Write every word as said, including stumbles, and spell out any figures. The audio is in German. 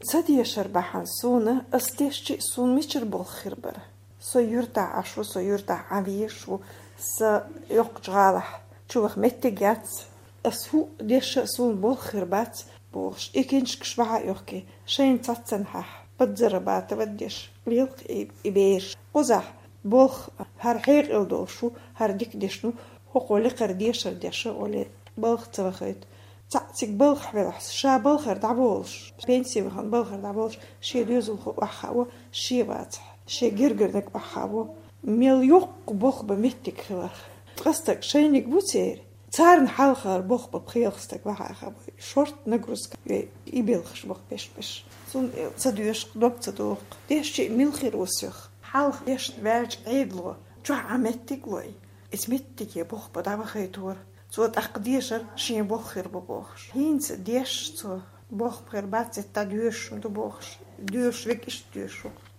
Sadiyashar bahan sona asteshchi sun michir bol khirbar. So yurta ashu so yurta avishu sa yokjgalah. Chuvach mettigats asu desha sun bol khirbat bosh ikinch kshwa yoke shein tsatsen ha badzarabat vaddish lilq ibesh quzah bol har hayr ildoshu har dikdishnu hoqoli qardiyashar desha ole bol tsavakhat تعطيك بلخ بلحس شا بلخر دعبولش بنسي بخن بلخر دعبولش شي ديزل خو وحاو شي باتح شي جرجر دك وحاو مليوق بخ بمتك خلاخ قصتك شينك بوتير تارن حالخر بخ ببخيلستك وحاخ شورت نجرسك يبلخش بخ بش بش سون صديش قدوب صدوق ديش شي ملخير وسيخ حالخ ديش تبارج عيدلو جو عمتك لوي اسمتك يا بخ بدعوة خيطور so taqdisher shin bokhir bokhsh hins desh so bokh per bat ta dysh und bokhsh dysh wirklich dysh